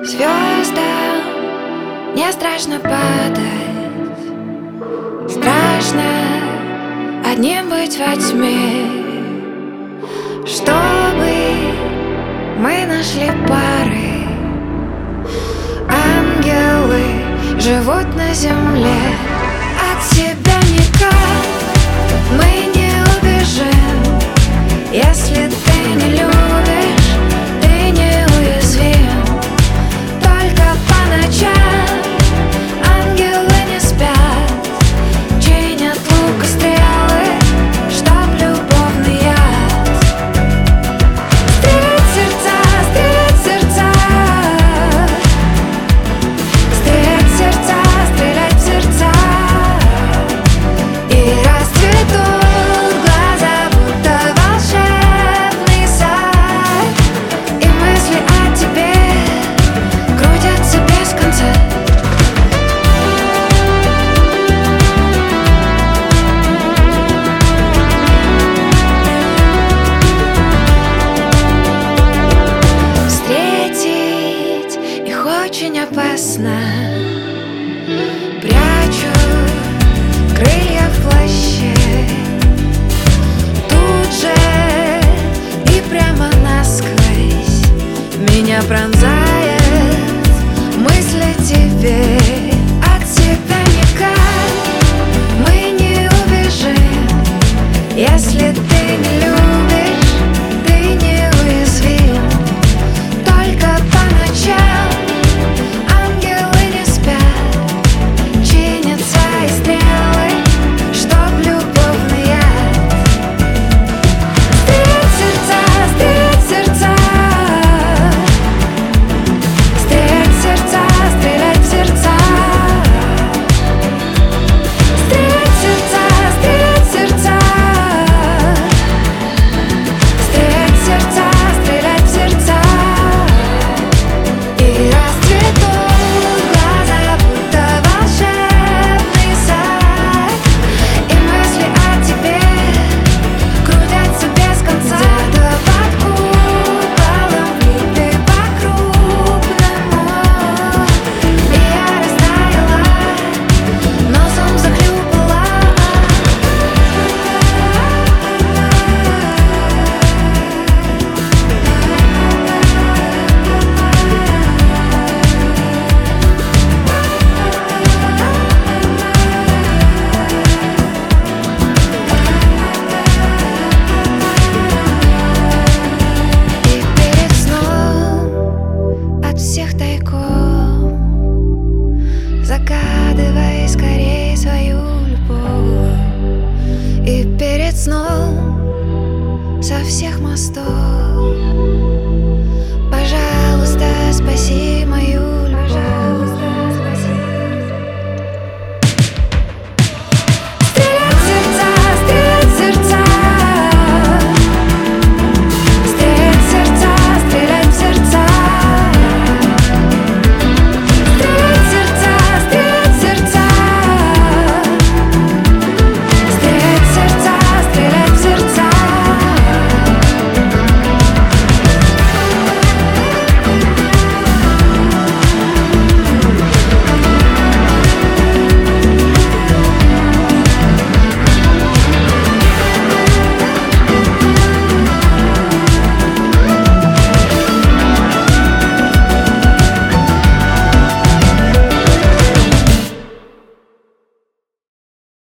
Звездам не страшно падать, страшно одним быть во тьме. Чтобы мы нашли пары, ангелы живут на земле. От себя никак мы не убежим. Если ты не любишь, ты неуязвим. Только по ночам ангелы не спят, чинят лук и стрелы, чтоб любовный яд. Стрелять в сердца, стрелять в сердца, стрелять в сердца, стрелять в сердца. И расцветут глаза, будто волшебный сад. И мысли о тебе крутятся без конца. Встретить их очень опасно. Прячу крылья в плаще. Тут же и прямо насквозь меня пронзает мысль о тебе. От себя никак мы не убежим. Если ты не любишь, ты неуязвим. Только по ночам ангелы не спят, чинят свои стрелы, чтоб любовный яд. Стрелять в сердца, стрелять в сердца, стрелять в сердца, стрелять в сердца. Стрелять в сердца, стрелять в сердца, стрелять в сердца, стрелять в сердца. И расцветут глаза, будто волшебный сад. И мысли о тебе крутятся без конца. Где-то под куполом влипли по-крупному. И я растаяла, носом захлюпала. И перед сном от всех тайком загадывай скорей свою любовь. И перед сном со всех мостов